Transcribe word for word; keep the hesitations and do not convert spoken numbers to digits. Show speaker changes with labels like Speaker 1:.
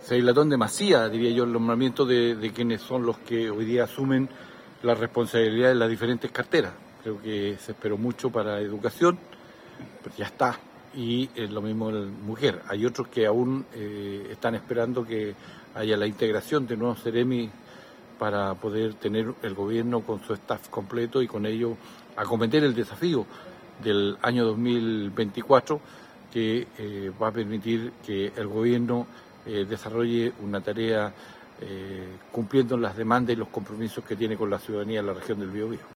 Speaker 1: se dilató en demasía, diría yo, el nombramiento de, de quienes son los que hoy día asumen la responsabilidad de las diferentes carteras. Creo que se esperó mucho para educación, pero ya está. Y eh, lo mismo en mujer. Hay otros que aún eh, están esperando que haya la integración de nuevos Ceremi para poder tener el gobierno con su staff completo y con ello acometer el desafío del año dos mil veinticuatro que eh, va a permitir que el gobierno eh, desarrolle una tarea eh, cumpliendo las demandas y los compromisos que tiene con la ciudadanía de la región del Biobío.